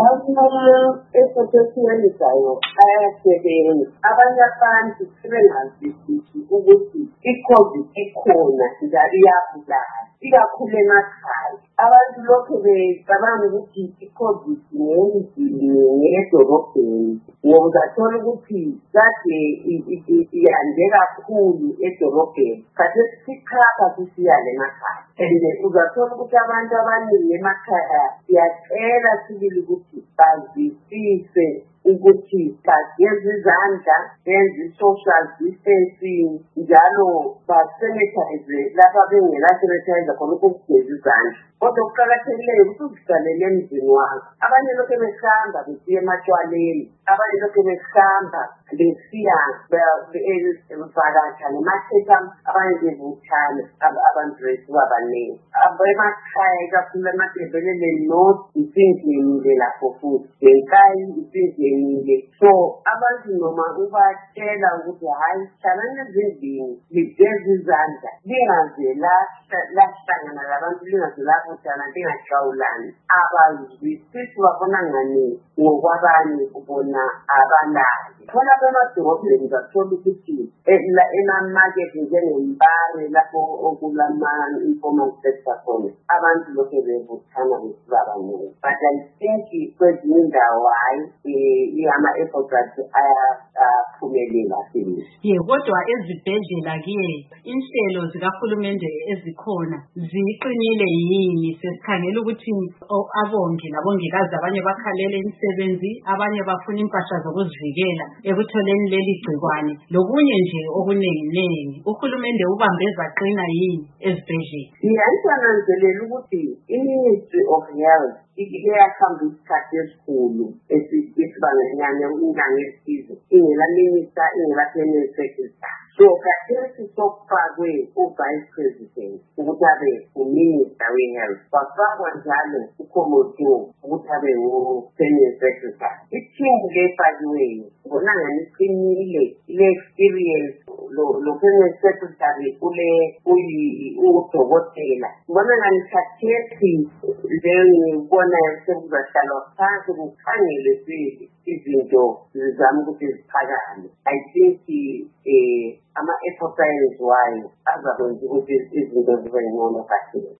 Esothothiyelisayo ayasebenza abanye abantu sebengazwisisi ukuthi i-COVID ikhona njalo iyabulala ikakhulu emakhaya. Abantu lokhu becabanga ukuthi i-COVID ngedorobheni ngoba uzathola ukuthi kade iyande kakhulu edorobheni kade sikhapha sisiyale emakhaya. And uzathola ukuthi abantu abaningi emakhaya siyacela sibili ukuthi bazwisise ukuthi bageze izandla, benze social distancing, njalo basanitize lapha bengela sanitizer khona ukugeza izandla. Kodwa kuqakathekile ukuthi uziqalele emzini wakho. Abanye lokhu behamba besiya ematshwaleni, abanye lokhu behamba besiya bevakasha nematheka, abanye bevuthana abantu besuka abaningi. Emakhaya ikakhulu emadebeleleni north isindlelile lapho futhi benkayi isindlelile. So abantu noma ubatshela ukuthi hayi hlalani ezindlini ligeze izandla lingaze lahlangana labantu lingaze labuthana lingajawulani. Abazwisisi babona ngani ngokwabanye ubona abalazi. Khona emadorobheni uzathola ukuthi emamakethe njengempare lapho okulama-informal sector khona abantu lokhu bevuthana besuka abaningi. But I think kwezinye indawo hayi ama-efforts ayaphumelela. Kodwa ezibhedlela-ke inhlelo zikahulumende ezikhona ziqinile yini? Sesikhangela ukuthi abongi labongikazi abanye bakhalele imisebenzi, abanye bafuna impahla zokuzivikela ekutholeni leli gcikwane lokunye nje okuningi. Uhulumende ubambe zaqina yini ezibhedlela? Ngiyananzelela ukuthi i-Ministry of Health iyahamba isikhathi esikhulu esibanganyana ingane esizwe ingela minister ingela permanent secretary. So khathesi sokufakwe u-vice president ukuthi abe uminister we-health, kwafakwa njalo uKhomodo ukuthi abe u-permanent secretary. Ithimbu lefakiweyo ngibona ngani iqinile, ile-experience lo permanent secretary udokotela. Ngibona ngani khathesi ngibona sekuzahlalwa phansi kukhangelwe izinto zizama ukuthi ziphakame. I think ama-efforts ayenziwayo azakwenza ukuthi izinto zibe ngcono kakhulu.